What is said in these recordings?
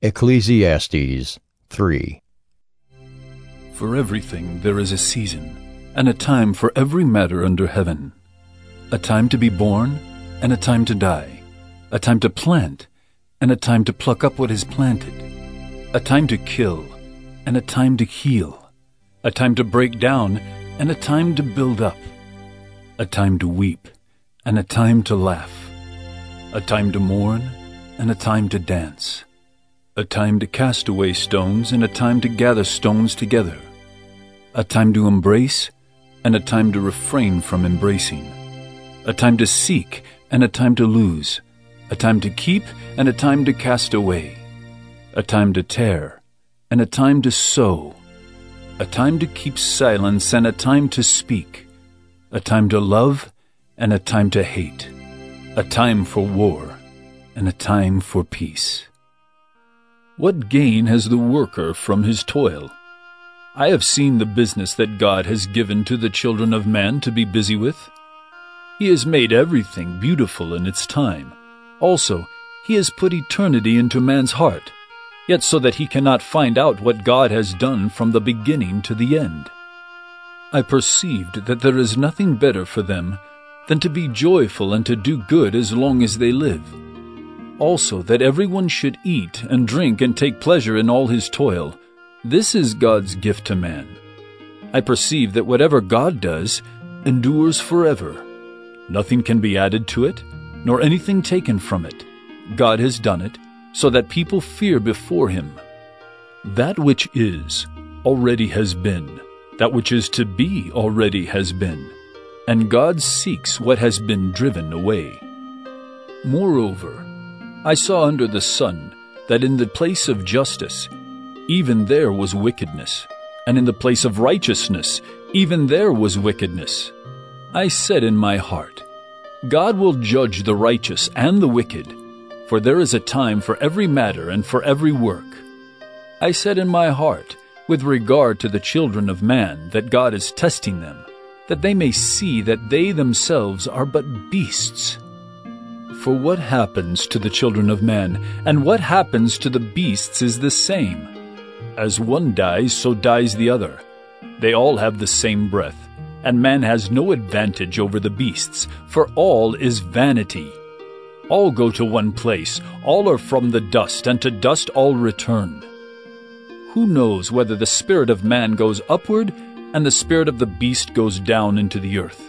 Ecclesiastes 3. For everything there is a season, and a time for every matter under heaven, a time to be born, and a time to die, a time to plant, and a time to pluck up what is planted, a time to kill, and a time to heal, a time to break down, and a time to build up, a time to weep, and a time to laugh, a time to mourn, and a time to dance, a time to cast away stones, and a time to gather stones together, a time to embrace, and a time to refrain from embracing, a time to seek, and a time to lose, a time to keep, and a time to cast away, a time to tear, and a time to sow, a time to keep silence, and a time to speak, a time to love, and a time to hate, a time for war, and a time for peace. What gain has the worker from his toil? I have seen the business that God has given to the children of man to be busy with. He has made everything beautiful in its time. Also, he has put eternity into man's heart, yet so that he cannot find out what God has done from the beginning to the end. I perceived that there is nothing better for them than to be joyful and to do good as long as they live. Also, that everyone should eat and drink and take pleasure in all his toil. This is God's gift to man. I perceive that whatever God does endures forever. Nothing can be added to it, nor anything taken from it. God has done it, so that people fear before him. That which is already has been. That which is to be already has been. And God seeks what has been driven away. Moreover, I saw under the sun that in the place of justice, even there was wickedness, and in the place of righteousness, even there was wickedness. I said in my heart, God will judge the righteous and the wicked, for there is a time for every matter and for every work. I said in my heart, with regard to the children of man, that God is testing them, that they may see that they themselves are but beasts. For what happens to the children of man, and what happens to the beasts is the same. As one dies, so dies the other. They all have the same breath, and man has no advantage over the beasts, for all is vanity. All go to one place, all are from the dust, and to dust all return. Who knows whether the spirit of man goes upward, and the spirit of the beast goes down into the earth?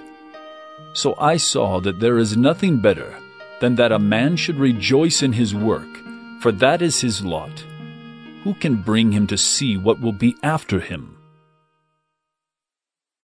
So I saw that there is nothing better than that a man should rejoice in his work, for that is his lot. Who can bring him to see what will be after him?